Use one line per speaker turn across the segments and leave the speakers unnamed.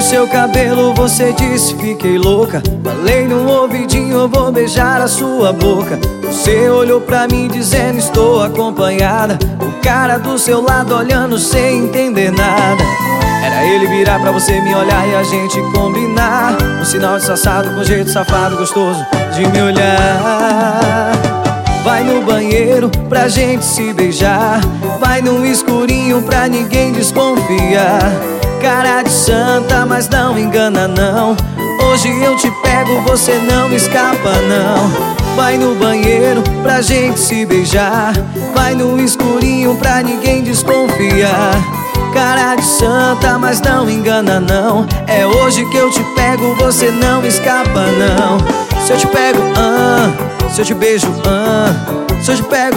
seu cabelo, você disse fiquei louca. Falei no ouvidinho, eu vou beijar a sua boca. Você olhou pra mim dizendo estou acompanhada. O cara do seu lado olhando sem entender nada. Era ele virar pra você me olhar e a gente combinar. Um sinal disfarçado com jeito safado gostoso de me olhar. Vai no banheiro pra gente se beijar. Vai no escurinho pra ninguém desconfiar. Cara de santa, mas não engana não. Hoje eu te pego, você não escapa não. Vai no banheiro pra gente se beijar. Vai no escurinho pra ninguém desconfiar. Cara de santa, mas não engana não. É hoje que eu te pego, você não escapa não. Se eu te pego, se eu te beijo, se eu te pego,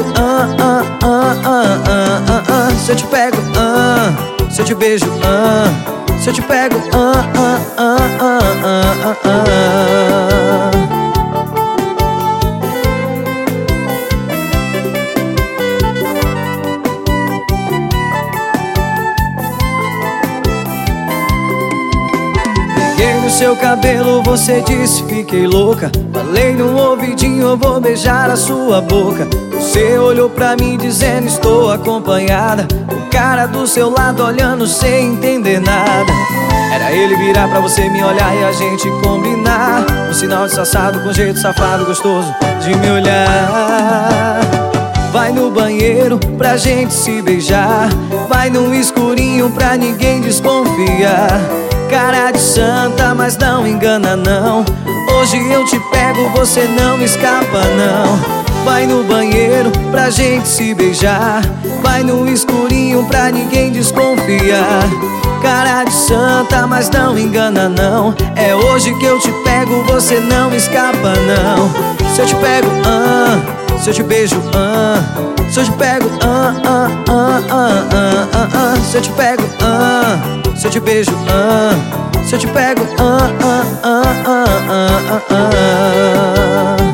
se eu te pego, se eu te beijo, se eu te pego, Peguei no seu cabelo, você disse fiquei louca. Falei no ouvidinho, eu vou beijar a sua boca. Você olhou pra mim dizendo estou acompanhada. O cara do seu lado olhando sem entender nada. Era ele virar pra você me olhar e a gente combinar. Um sinal disfarçado com jeito safado gostoso de me olhar. Vai no banheiro pra gente se beijar. Vai no escurinho pra ninguém desconfiar. Cara de santa, mas não engana não. Hoje eu te pego, você não escapa não. Vai no banheiro pra gente se beijar. Vai no escurinho pra ninguém desconfiar. Cara de santa, mas não engana não. É hoje que eu te pego, você não escapa não. Se eu te pego, se eu te beijo, se eu te pego, se eu te pego, se eu te beijo, se eu te pego,